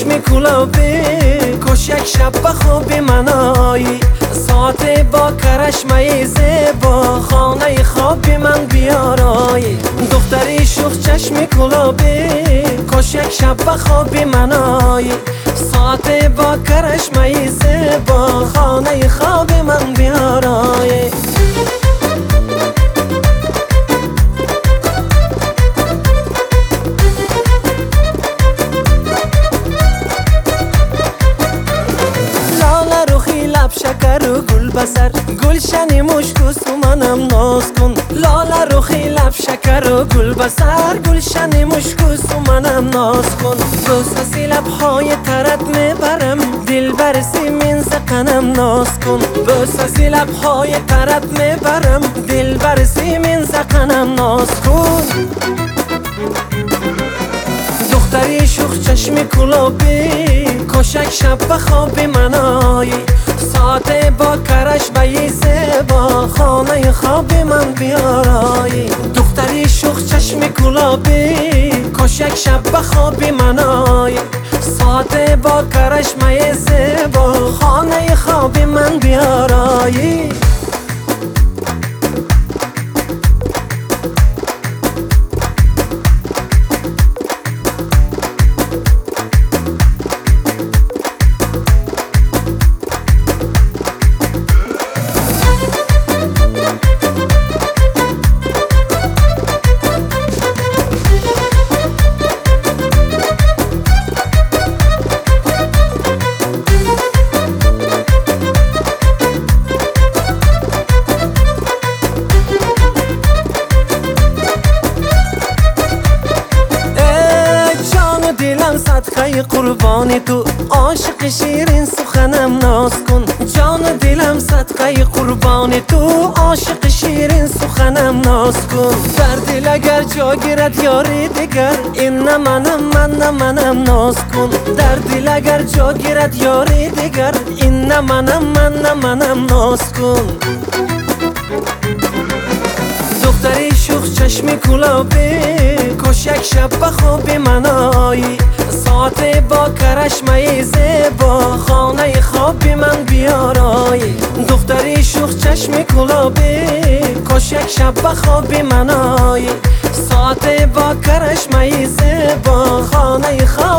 چشم گلابی کش یک شب به خواب منایی ساعت با کرشمه زیبا خانه خواب من بیارایی دختری شوخ چشم گلابی کش یک شب به خواب منایی ساعت با کرشمه زیبا خانه خواب من بیارایی شکر و گل بسر گلشن مشک و سومنم ناز کن لاله رخی لب شکر و گل بسر گلشن مشک و سومنم ناز کن بوسه لبهای ترت میبرم دل بر سیمین زقنم ناز کن بوسه لبهای ترت میبرم دل بر سیمین زقنم ناز کن دختری شوخ چشم گلابی کشک شب به خواب منایی ساعت با کرشمه زیبا خانه خواب من بیارایی دختری شوخ چشم گلابی کشک شب به خواب منایی ساعت با کرشمه زیبا خانه خواب من بیارایی صدقه قربان تو عاشق شیرین سخنم ناز کن جان دلم صدقه قربان تو عاشق شیرین سخنم ناز کن در دل اگر جا گیرد یاری دیگر این نه منم ناز کن در دل اگر جا گیرد یاری دیگر این نه منم ناز کن دختری شوخ چشم گلابی کش یک شب به خواب منایی ساعت با کرشمه زیبا خانه خواب من بیارایی دختری شوخ چشم گلابی کش یک شب به خواب منایی ساعت با کرشمه زیبا خانه خواب